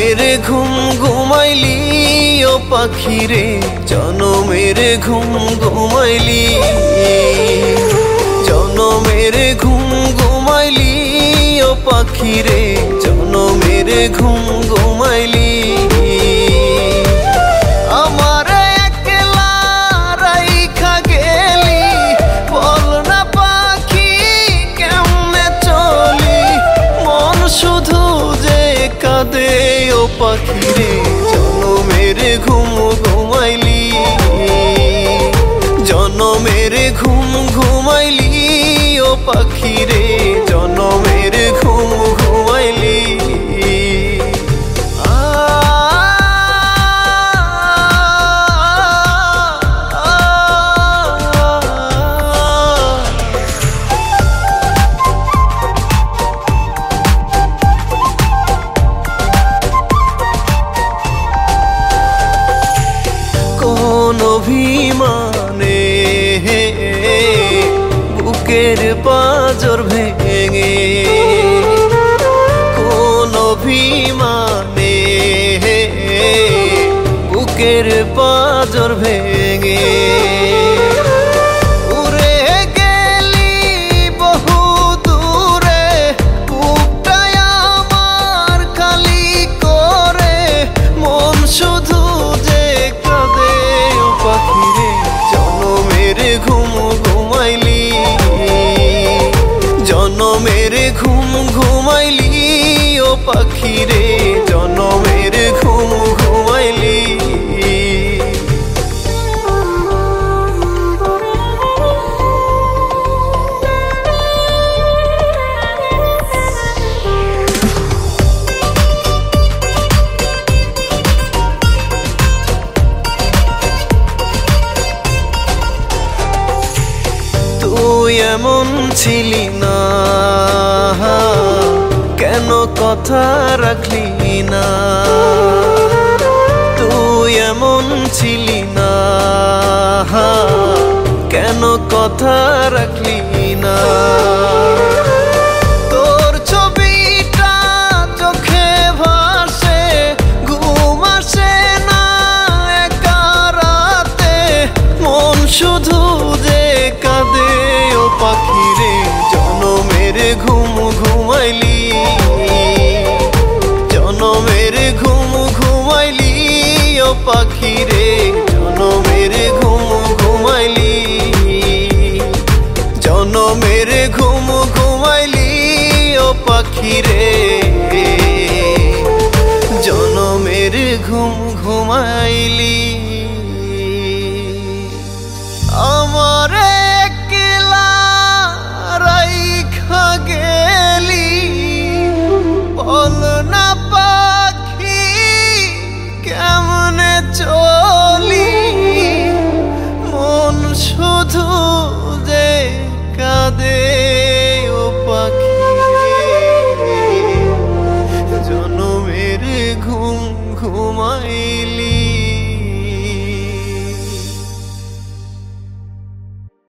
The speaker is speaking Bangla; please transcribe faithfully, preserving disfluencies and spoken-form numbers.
জনমের ঘুম ঘুমাইলি ও পাখি রে, জনমের ঘুম ঘুমাইলি, জনমের ঘুম ঘুমাইলি ও পাখি রে, জনমের ঘুম ঘুমাইলি। আমার একলা রাইখা গেলি, বল না পাখি কেমনে চলি, মন শুধু যে কাঁদে ও পাখি রে, জনমের ঘুম ঘুমাইলি, জনমের ঘুম ঘুমাইলি ও পাখি রে, জনমের ঘুম ঘুমাইলি। কোন অভিমানে বুকের পাঁজর ভেঙে, কোন অভিমানে বুকের পাঁজর ভেঙে উড়ে গেলি বহু দূরে, বুকটাই আমার খালি করে, মন শুধু যে কাঁদে ও পাখি রে, জনমের ঘুম ঘুমাইলি, জনমের ঘুম ঘুমাইলি ও পাখি রে, জনমের ঘুম ঘুমাইলি। তুই এমন ছিলি না, কেন কথা রাখলি না, তুই এমন ছিলি না, কেন কথা রাখলি না। তোর ছবিটা চোখে ভাসে, ঘুম আসে না একা রাতে, মন শুধু যে কাঁদে ও পাখি রে, জনমের ঘুম ঘুমাইলি, জনমের ঘুম ঘুমাইলি ও পাখি রে, জনমের ঘুম ঘুমাইলি, জনমের ঘুম ঘুমাইলি ও পাখি রে, জনমের ঘুম ঘুমাইলি।